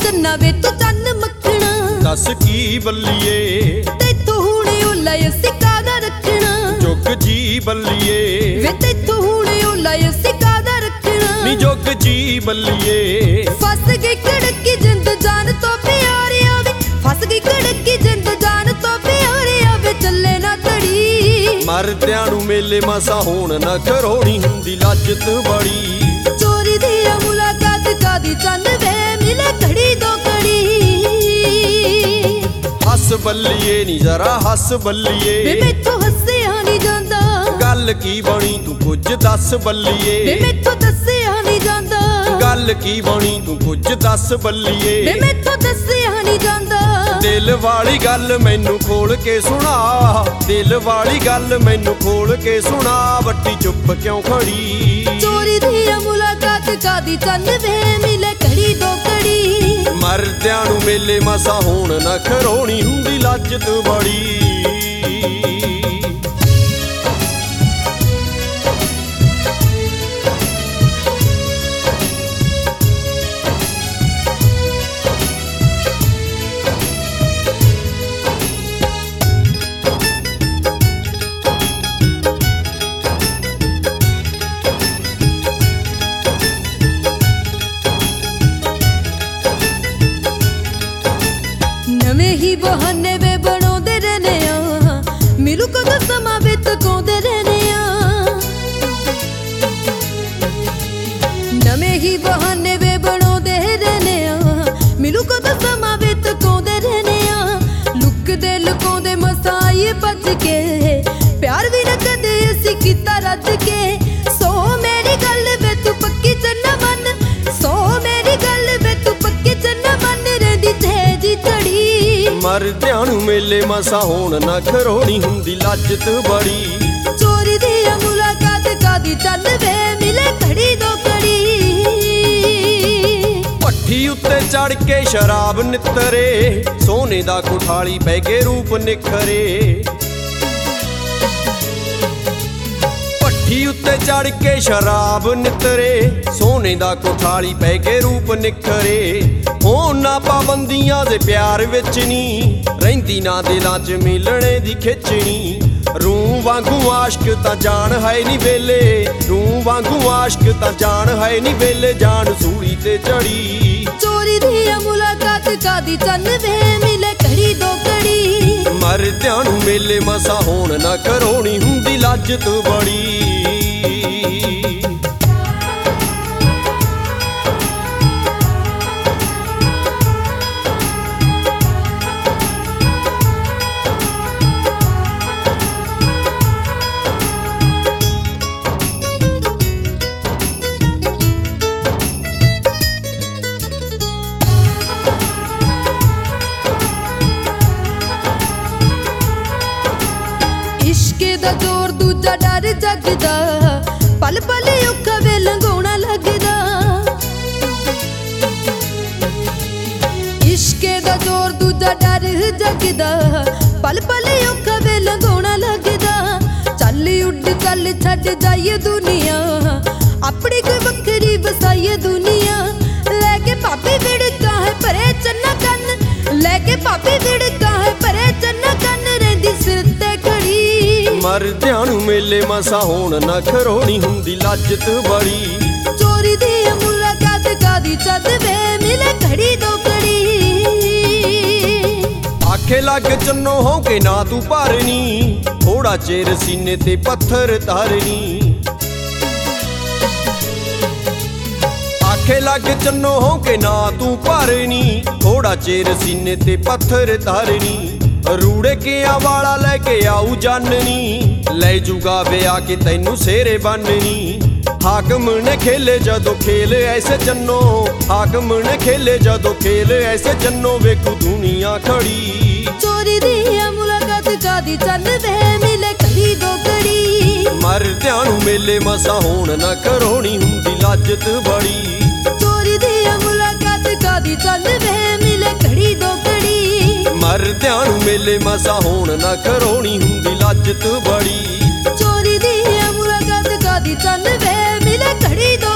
चन्ना वे तू चन्न मखना दस की बल्लिए तैथों हुण ओला असीं कादा रखना जुग जी बल्लिए वे तैथों हुण ओला असीं कादा रखना नी जुग जी बल्लिए फस गई कड़की जिंद जान तो प्यारे आवे फस गई कड़की जिंद जान तो प्यारे आवे चले ना तड़ी मरदियां नूं मेले मसा होण ना करौणी हुंदी लाजत बड़ी चोरी दी मुलाकात कादी चन्न वे मिले घड़ी दो घड़ी हस बल्लिए नी जरा हस बल्लिए वे मैथों हस्सिया नहीं जांदा गल की बनी तू कुछ दस बल्लिए वे मैथों दस्सिया नहीं जांदा गल की बनी तू कुछ दस बल्लिए वे मैथों दस्सिया नहीं जांदा दिल वाली गल मैनू खोल के सुना दिल वाली गल मैनू खोल के सुना बट्टी चुप क्यों खड़ी चोरी दी मुलाकात कादी चन्न वे मिले घड़ी दो घड़ी मरदियां नूं मेले मसा होण ना करौणी हुंदी लाजत बड़ी नवे ही बहाने वे बनाउंदे रहने आ मिलू कदों समा वे तकाउंदे रहने आ नवे ही बहाने वे बनाउंदे रहने आ मिलू कदों समा वे तकाउंदे रहने आ लुकदे लुकाउंदे मसाई बच के प्यार भी न कदे असीं कीता रज के सो मेरी गल वे तू पक्की चन्ना मन सो मेरी गल वे तू पक्की चन्ना मन रहिंदी तेजी चढ़ी मरदियां नूं मेले मसा होण ना करौणी हुंदी लाजत बड़ी चोरी दी मुलाकात कादी चन्न वे मिले घड़ी दो घड़ी भट्ठी उत्ते चढ़ के शराब नितरे सोने दा कुठाली पै के रूप निखरे भट्ठी उत्ते चढ़ के शराब नितरे सोने दा कुठाली पै के रूप निखरे होण ना पाबंदियां दे प्यार विच नी रहिंदी ना दिलां च मिलणे दी खिचणी रूह वांगू आशक तां जान है नी वेले रूह वांगू आशक तां जान है नी वेले जान सूली ते चढ़ी चोरी दी मुलाकात कादी चन्न वे मिले घड़ी दो घड़ी मरदियां नूं मेले मसा होण ना करौणी हुंदी लाजत बड़ी इश्के दा जोर दूजा डर जगदा पल पल औखा वे लंघाउणा लगदा इश्के दा जोर दूजा डर जगदा पल पल औखा वे लंघाउणा लगदा चल उड चल छड्ड जाइए दुनिया अपनी कोई वक्री वसाइए दुनिया लेके पापी विड़का है भरे चन्ना कन्न लेके पापी विड़का है भरे चन्ना कन्न रहिंदी सिर ते खड़ी मरदियां नूं मेले मसा होण ना करौणी हुंदी लाजत बड़ी चोरी दी मुलाकात कादी चन्न वे मिले घड़ी दो घड़ी आखे लग चन्नो हो के ना तू भरनी थोड़ा चेर सीने ते पत्थर तारनी आखे लग चन्नो हो के ना तू भरनी थोड़ा चेर सीने ते पत्थर तारनी रूड़े के वाला लेके आऊ जाननी ले जूगा वे आके तैनू सेरे बननी हाकम ने खेले जदों खेल ऐसे जन्नो हाकम ने खेले जदों खेल ऐसे जन्नो वेखू दुनिया खड़ी चोरी दी मुलाकात कादी चन्न वे मिले घड़ी दो घड़ी मरदियां नूं मेले मसा होण ना करौणी हुंदी लाजत बड़ी चोरी दी मुलाकात कादी चन्न वे मिले घड़ी दो घड़ी मरदियां नूं मेले मसा होण ना करौणी हुंदी लाजत बड़ी चोरी दी मुलाकात कादी चन्न वे मिले घड़ी दो